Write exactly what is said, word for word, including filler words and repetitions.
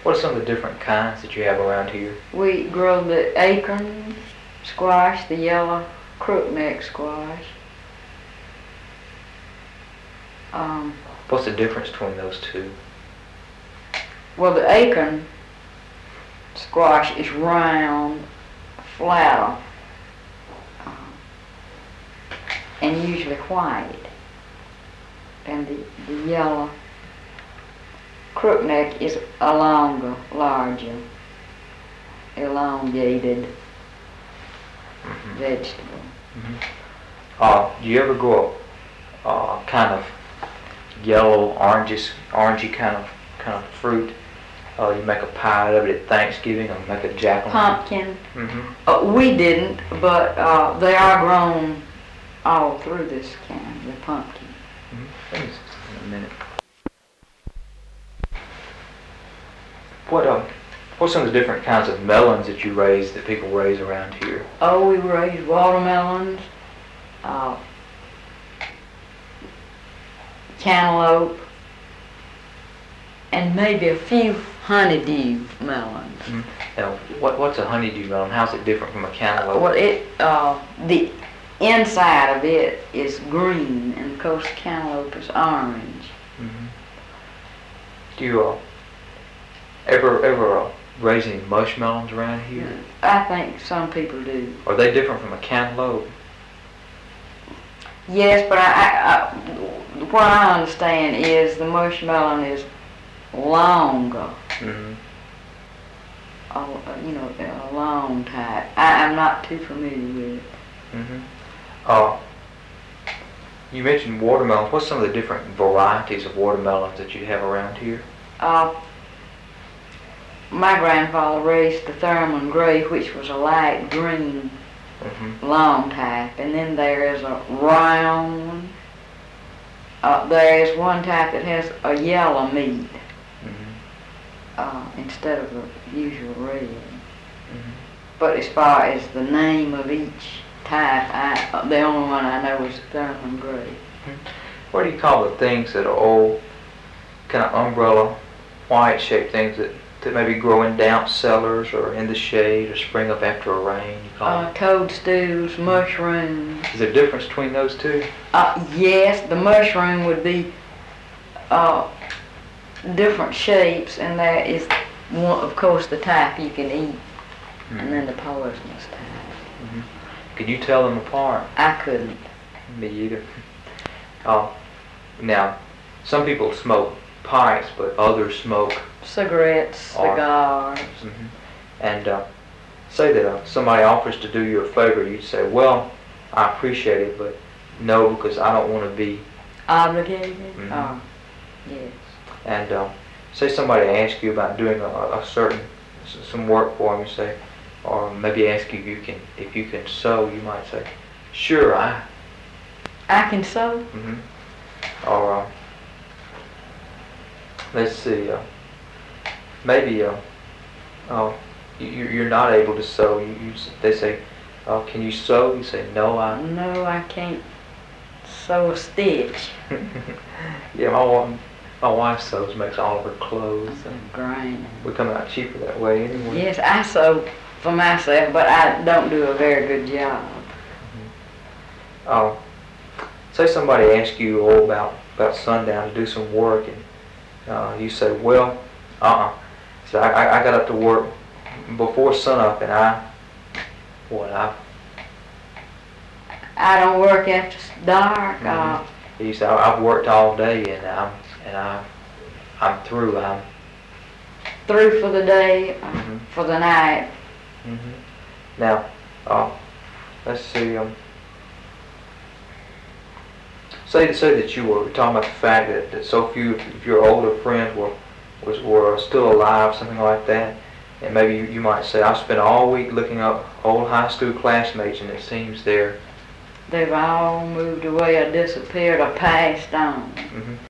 What are some of the different kinds that you have around here? We grow the acorn squash, the yellow crookneck squash. Um, What's the difference between those two? well, the acorn squash is round, flatter, um, and usually white. And the, the yellow crookneck is a longer, larger, elongated Mm-hmm. vegetable. Mm-hmm. Uh, do you ever grow a uh, kind of yellow, oranges, orangey kind of kind of fruit? Uh, you make a pie out of it at Thanksgiving, or make a jack-o'-lantern. Pumpkin. Mm-hmm. Uh, we didn't, but uh, they are grown all through this county, the pumpkin. Mm-hmm. Let me see in a minute. What um, what's some of the different kinds of melons that you raise that people raise around here? Oh, we raise watermelons, uh, cantaloupe, and maybe a few honeydew melons. Mm-hmm. Now, what what's a honeydew melon? How's it different from a cantaloupe? Well, it uh, the inside of it is green, and of course cantaloupe is orange. Mm-hmm. Do you uh, ever ever uh, raise any mushmelons around here? I think some people do. Are they different from a cantaloupe? Yes, but I, I, I, what I understand is the mushmelon is longer. Mm-hmm. Oh, uh, you know, a long type. I, I'm not too familiar with it. Mm-hmm. Uh, you mentioned watermelons. What's some of the different varieties of watermelons that you have around here? Uh, my grandfather raised the Thurman Gray, which was a light green, Mm-hmm. long type, and then there is a round one. Uh, there is one type that has a yellow meat Mm-hmm. uh, instead of the usual red. Mm-hmm. But as far as the name of each type, I, uh, the only one I know is Thurman Gray. What do you call the things that are old, kind of umbrella, white-shaped things that, that maybe grow in damp cellars or in the shade or spring up after a rain? You call Uh, them? toadstools, mushrooms. Is there a difference between those two? Uh, yes, the mushroom would be uh, different shapes, and there is, one, of course, the type you can eat, Mm-hmm. and then the poisonous type. Mm-hmm. Can you tell them apart? I couldn't. Me either. Uh, now, some people smoke pipes, but others smoke. Cigarettes, Or- cigars. Mm-hmm. And uh, say that uh, somebody offers to do you a favor, you'd say, well, I appreciate it, but no, because I don't want to be. Obligated? Mhm. Oh, yes. And uh, say somebody asks you about doing a, a certain, s- some work for them, you say, or maybe ask you if you can, if you can sew, you might say, sure, I. I can sew. Mm-hmm. Or uh, let's see, uh, maybe uh, uh, you, you're not able to sew. You, you s- they say, uh, can you sew? You say, no, I. No, I can't sew a stitch. Yeah, my wife, my wife sews, makes all of her clothes. That's a grind. We come out cheaper that way anyway. Yes, I sew for myself, but I don't do a very good job. Uh, say somebody asks you oh, about about sundown to do some work, and uh, you say, well, uh-uh. So I, I, I got up to work before sunup, and I, what, I, I don't work after dark. Mhm. Uh, you say, I've worked all day, and I'm, and I, I'm through. I'm, through for the day, uh, Mhm. for the night. hmm Now, uh, let's see. Um, say say that you were talking about the fact that, that so few of your older friends were was were still alive, something like that, and maybe you, you might say, I spent all week looking up old high school classmates, and it seems they're. They've all moved away or disappeared or passed on. Mm-hmm.